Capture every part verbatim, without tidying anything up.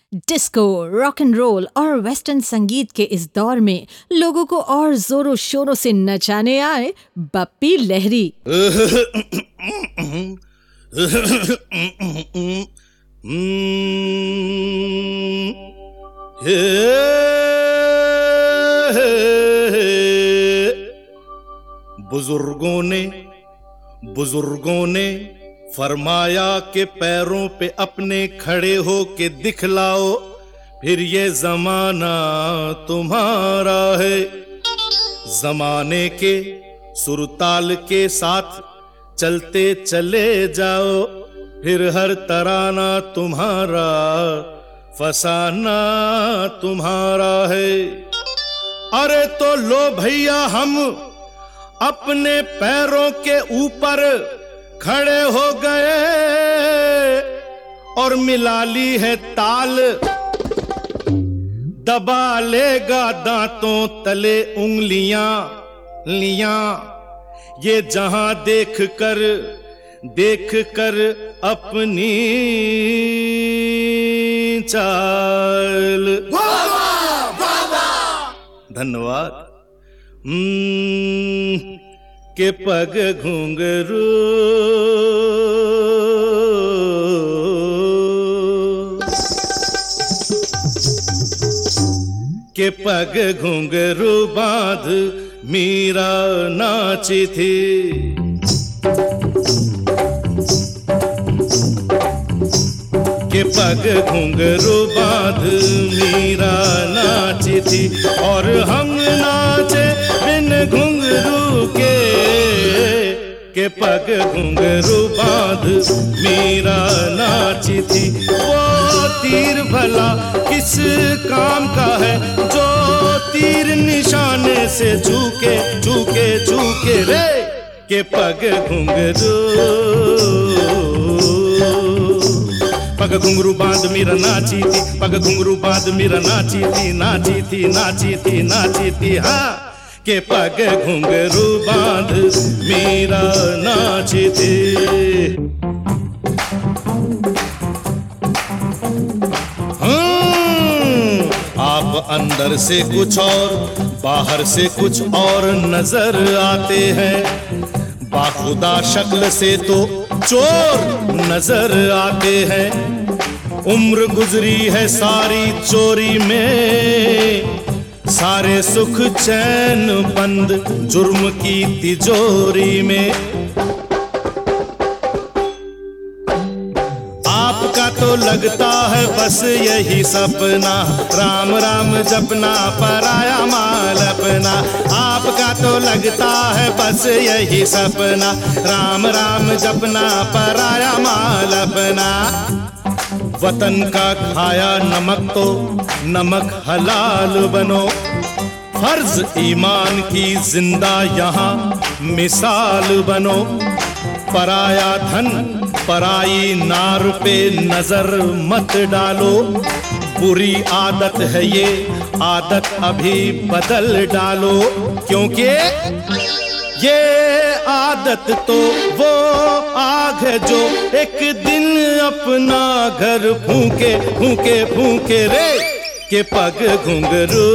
Disco, rock and roll और western संगीत के इस दौर में लोगों को और जोरों शोरों से नचाने आए बप्पी लहरी। बुजुर्गों ने बुजुर्गों ने फरमाया के पैरों पे अपने खड़े हो के दिखलाओ, फिर ये जमाना तुम्हारा है। जमाने के सुरताल के साथ चलते चले जाओ, फिर हर तराना तुम्हारा, फसाना तुम्हारा है। अरे तो लो भैया हम अपने पैरों के ऊपर खड़े हो गए और मिला ली है ताल, दबा लेगा दांतों तले उंगलियां लियां, ये जहां देख कर देख कर अपनी चाल। धन्यवाद। के पग घुंघरू के पग घुंघरू बांध मीरा नाची थी। के पग घुंघरू बांध मीरा नाची थी, और हम नाचे बिन घुंघरू के। के पग घुंघरू बांध मीरा नाची थी। वो तीर भला किस काम का है, जो तीर निशाने से चूके चूके चूके रे। के पग घुंघरू पग घुंघरू बांध मीरा नाची थी, पग घुंघरू बांध मीरा नाची थी, नाची थी नाची थी नाची थी। हाँ, के पग घुंघरू बांध मीरा नाची थी। हाँ, आप अंदर से कुछ और बाहर से कुछ और नजर आते हैं, बाखुदा शक्ल से तो चोर नजर आते हैं। उम्र गुजरी है सारी चोरी में, सारे सुख चैन बंद जुर्म की तिजोरी में। आपका तो लगता है बस यही सपना, राम राम जपना पराया माल अपना। आपका तो लगता है बस यही सपना, राम राम जपना पराया माल अपना। वतन का खाया नमक तो नमक हलाल बनो, फर्ज ईमान की जिंदा यहाँ मिसाल बनो। पराया धन पराई नार पे नजर मत डालो, बुरी आदत है ये आदत अभी बदल डालो। क्योंकि ये आदत तो वो आग है जो एक दिन अपना घर फूके फूके फूके रे। के पग घुंघरू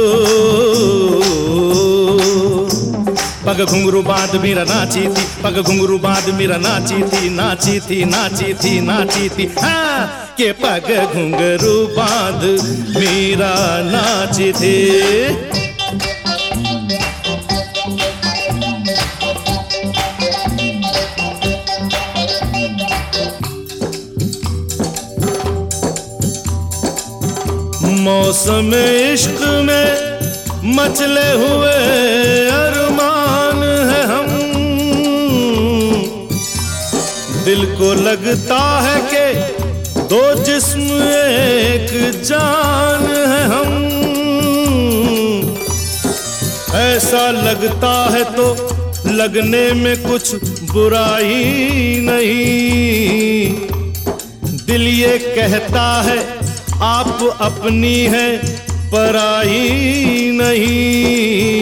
पग घुंघरू बांध मीरा नाची थी, पग घुंघरू बांध मीरा नाची थी, नाची थी नाची थी नाची थी। हाँ, के पग घुंघरू बांध मीरा नाची थी। मौसम इश्क में मचले हुए अरमान है हम, दिल को लगता है कि दो जिस्म एक जान है हम। ऐसा लगता है तो लगने में कुछ बुराई नहीं, दिल ये कहता है आप अपनी है पराई नहीं।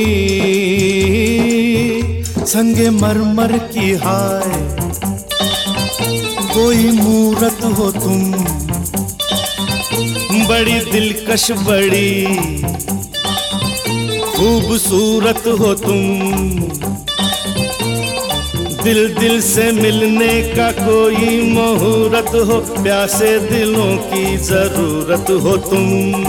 संगे मरमर की हाय कोई मूरत हो तुम, बड़ी दिलकश बड़ी खूबसूरत हो तुम, दिल दिल से मिलने का कोई मुहूर्त हो, प्यासे दिलों की जरूरत हो तुम।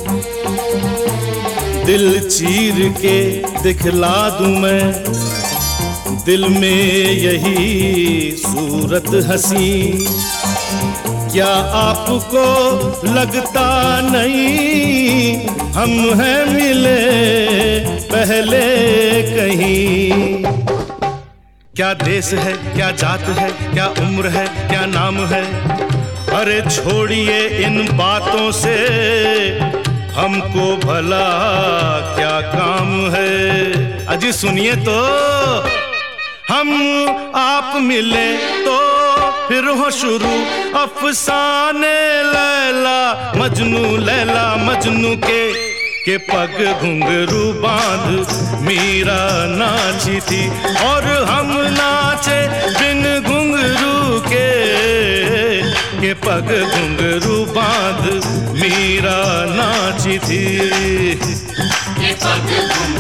दिल चीर के दिखला दूं मैं दिल में यही सूरत हसी, क्या आपको लगता नहीं हम हैं मिले पहले कहीं? क्या देश है, क्या जात है, क्या उम्र है, क्या नाम है, अरे छोड़िए इन बातों से, हमको भला क्या काम है। अजी सुनिए तो, हम आप मिले तो फिर हो शुरू अफसाने लैला मजनू, लैला मजनू के के पग घुंघरू बांध मीरा नाची थी, और हम नाचे बिन घुंघरू के के पग घुंघरू बांध मीरा नाची थी, के पग